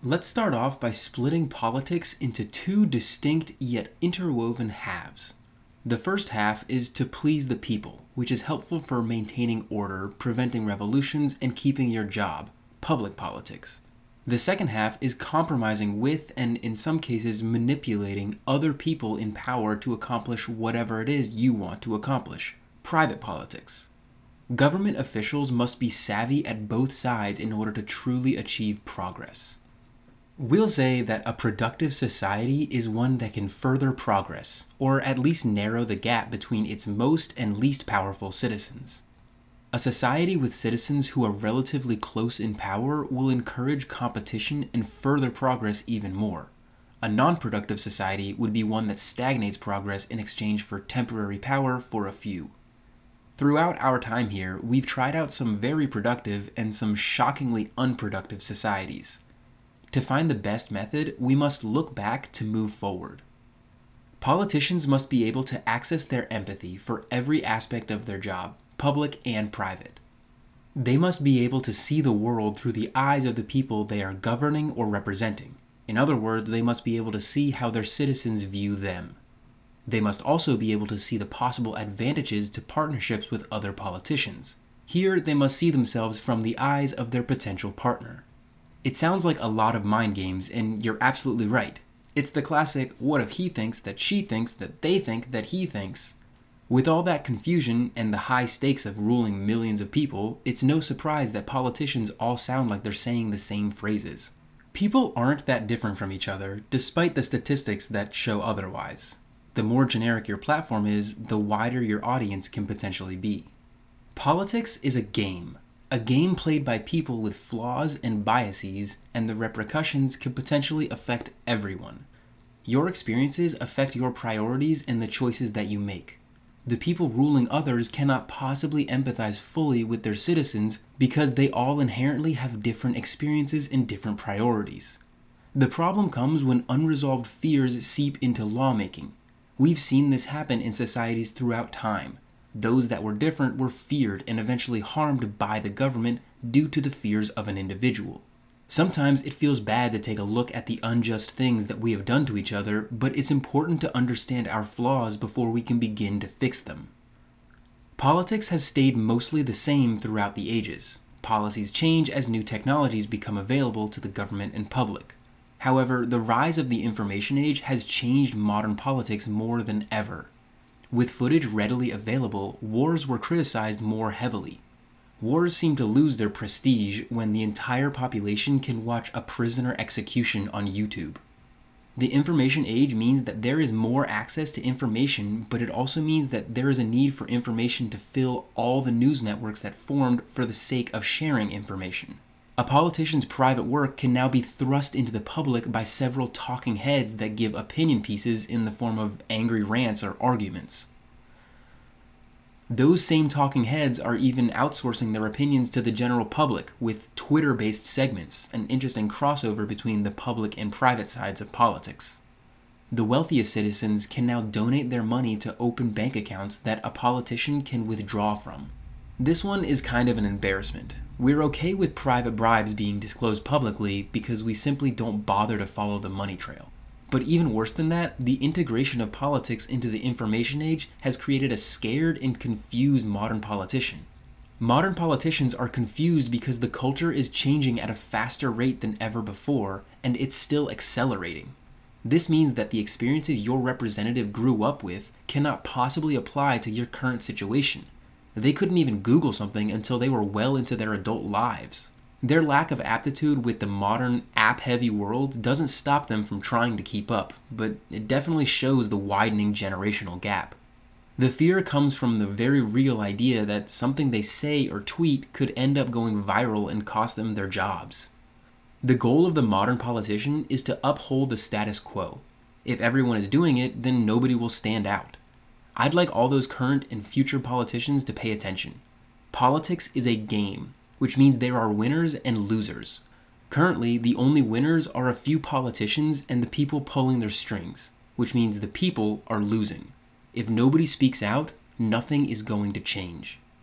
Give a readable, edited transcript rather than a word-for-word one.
Let's start off by splitting politics into two distinct yet interwoven halves. The first half is to please the people, which is helpful for maintaining order, preventing revolutions, and keeping your job, public politics. The second half is compromising with and, in some cases, manipulating other people in power to accomplish whatever it is you want to accomplish, private politics. Government officials must be savvy at both sides in order to truly achieve progress. We'll say that a productive society is one that can further progress, or at least narrow the gap between its most and least powerful citizens. A society with citizens who are relatively close in power will encourage competition and further progress even more. A non-productive society would be one that stagnates progress in exchange for temporary power for a few. Throughout our time here, we've tried out some very productive and some shockingly unproductive societies. To find the best method, we must look back to move forward. Politicians must be able to access their empathy for every aspect of their job, public and private. They must be able to see the world through the eyes of the people they are governing or representing. In other words, they must be able to see how their citizens view them. They must also be able to see the possible advantages to partnerships with other politicians. Here, they must see themselves from the eyes of their potential partner. It sounds like a lot of mind games, and you're absolutely right. It's the classic, what if he thinks that she thinks that they think that he thinks? With all that confusion and the high stakes of ruling millions of people, it's no surprise that politicians all sound like they're saying the same phrases. People aren't that different from each other, despite the statistics that show otherwise. The more generic your platform is, the wider your audience can potentially be. Politics is a game played by people with flaws and biases, and the repercussions can potentially affect everyone. Your experiences affect your priorities and the choices that you make. The people ruling others cannot possibly empathize fully with their citizens because they all inherently have different experiences and different priorities. The problem comes when unresolved fears seep into lawmaking. We've seen this happen in societies throughout time. Those that were different were feared and eventually harmed by the government due to the fears of an individual. Sometimes it feels bad to take a look at the unjust things that we have done to each other, but it's important to understand our flaws before we can begin to fix them. Politics has stayed mostly the same throughout the ages. Policies change as new technologies become available to the government and public. However, the rise of the information age has changed modern politics more than ever. With footage readily available, wars were criticized more heavily. Wars seem to lose their prestige when the entire population can watch a prisoner execution on YouTube. The information age means that there is more access to information, but it also means that there is a need for information to fill all the news networks that formed for the sake of sharing information. A politician's private work can now be thrust into the public by several talking heads that give opinion pieces in the form of angry rants or arguments. Those same talking heads are even outsourcing their opinions to the general public with Twitter-based segments, an interesting crossover between the public and private sides of politics. The wealthiest citizens can now donate their money to open bank accounts that a politician can withdraw from. This one is kind of an embarrassment. We're okay with private bribes being disclosed publicly because we simply don't bother to follow the money trail. But even worse than that, the integration of politics into the information age has created a scared and confused modern politician. Modern politicians are confused because the culture is changing at a faster rate than ever before, and it's still accelerating. This means that the experiences your representative grew up with cannot possibly apply to your current situation. They couldn't even Google something until they were well into their adult lives. Their lack of aptitude with the modern, app-heavy world doesn't stop them from trying to keep up, but it definitely shows the widening generational gap. The fear comes from the very real idea that something they say or tweet could end up going viral and cost them their jobs. The goal of the modern politician is to uphold the status quo. If everyone is doing it, then nobody will stand out. I'd like all those current and future politicians to pay attention. Politics is a game, which means there are winners and losers. Currently, the only winners are a few politicians and the people pulling their strings, which means the people are losing. If nobody speaks out, nothing is going to change.